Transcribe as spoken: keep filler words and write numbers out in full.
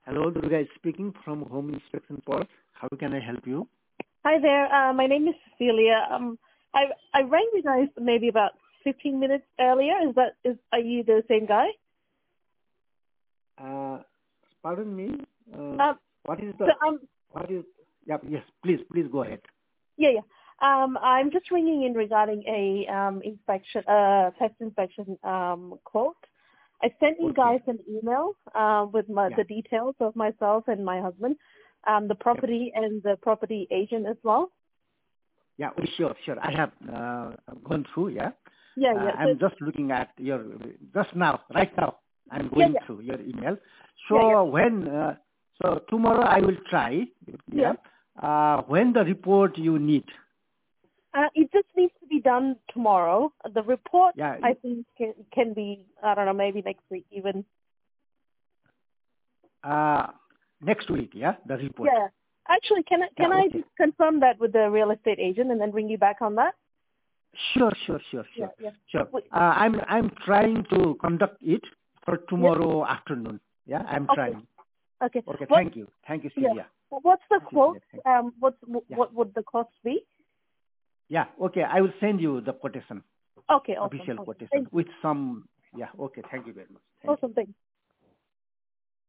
Hello, Durga is speaking from Home Inspection Post. How can I help you? Hi there. Uh, my name is Cecilia. Um, I I rang you guys maybe about fifteen minutes earlier. Is that is are you the same guy? Uh, pardon me. Uh, Um, what is the? so um, What is? Yeah. Yes. Please. Please go ahead. yeah, yeah. Um, I'm just ringing in regarding a um inspection, uh, pest inspection um quote. I sent you Okay. guys an email uh, with my, Yeah. the details of myself and my husband, um, the Yep. property and the property agent as well. Yeah. oh, Sure. Sure. I have uh, gone through. Yeah. Yeah, Uh, yeah. So I'm just looking at your just now. Right now, I'm yeah, going yeah, through your email. yeah, yeah, So when? Uh, so tomorrow I will try. yeah. Yeah. Uh, when the report you need? Uh, it just needs to be done tomorrow. The report, Yeah. I think, can, can be, I don't know, maybe next week even. Uh, next week. Yeah. The report. Yeah. Actually, can I, Yeah. can I Okay. just confirm that with the real estate agent and then bring you back on that? Sure, sure, sure, Yeah, sure, yeah. sure. Wait, Uh, I'm I'm trying to conduct it for yeah. tomorrow afternoon. Yeah, I'm Okay. trying. Okay. Okay, What, thank you, thank you, yeah. Celia. What's the quote? Cecilia, thank Um, what's, you. Yeah, what would the cost be? yeah. Okay, I will send you the quotation, Okay, awesome. official Okay. quotation Thank you. with some. Yeah. Okay, thank you very much. Thank you. Awesome. Thanks.